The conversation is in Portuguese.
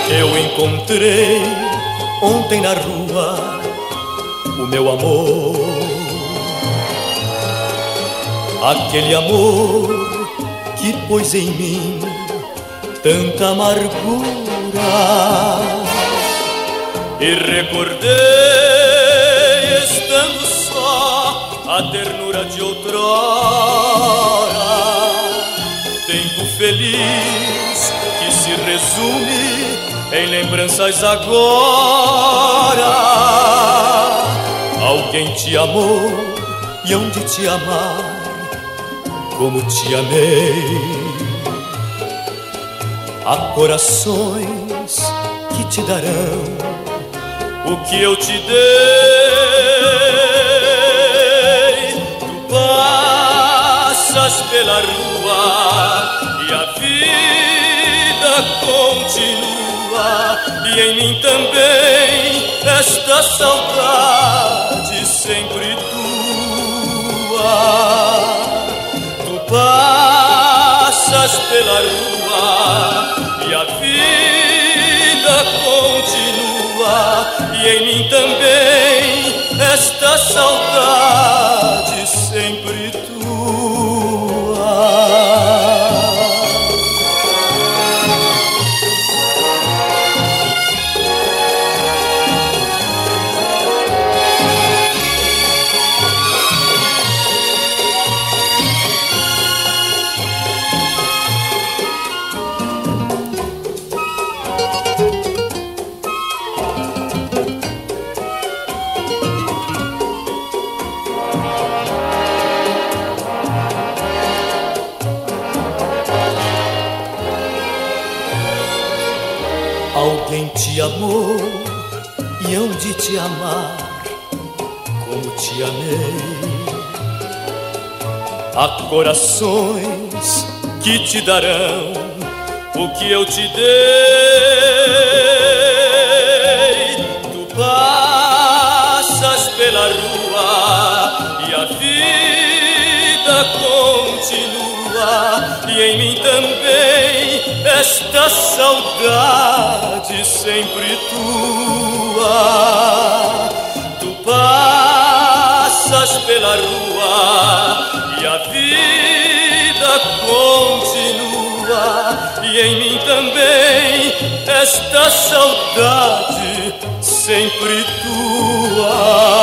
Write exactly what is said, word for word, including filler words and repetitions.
Eu encontrei ontem na rua o meu amor, aquele amor que pôs em mim tanta amargura. E recordei, estando só, a ternura de outrora. Tempo feliz que se resume em lembranças agora. Alguém te amou e hão de te amar como te amei. Há corações que te darão o que eu te dei. Tu passas pela rua e a vida continua, e em mim também esta saudade sempre tua. Tu passas pela rua e a vida continua, e em mim também esta saudade sempre tua. Alguém te amou e hão de te amar como te amei. Há corações que te darão o que eu te dei. Tu passas pela rua e a vida continua, e em mim também esta saudade sempre tua. Tu passas pela rua e a vida continua, e em mim também esta saudade sempre tua.